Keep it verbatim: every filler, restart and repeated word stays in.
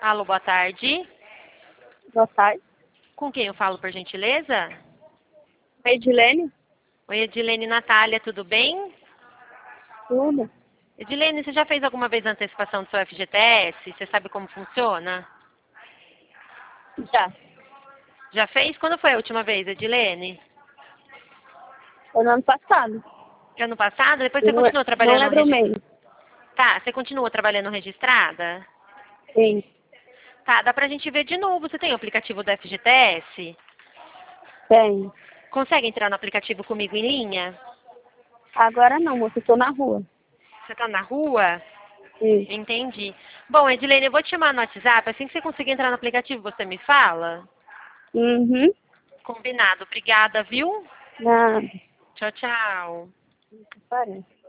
Alô, boa tarde. Boa tarde. Com quem eu falo, por gentileza? Edilene? Oi, Edilene Natália, tudo bem? Tudo? Edilene, você já fez alguma vez a antecipação do seu F G T S? Você sabe como funciona? Já. Já fez? Quando foi a última vez, Edilene? Foi no ano passado. Ano passado? Depois você Não, é- continua não trabalhando lembro o registrada? mês. Tá, você continua trabalhando registrada? Sim. Tá, dá pra gente ver de novo. Você tem o aplicativo do F G T S? Tem. Consegue entrar no aplicativo comigo em linha? Agora não, moça. Eu tô na rua. Você tá na rua? Sim. Entendi. Bom, Edilene, eu vou te chamar no WhatsApp. Assim que você conseguir entrar no aplicativo, você me fala? Uhum. Combinado. Obrigada, viu? Nada. Tchau, tchau. Parece.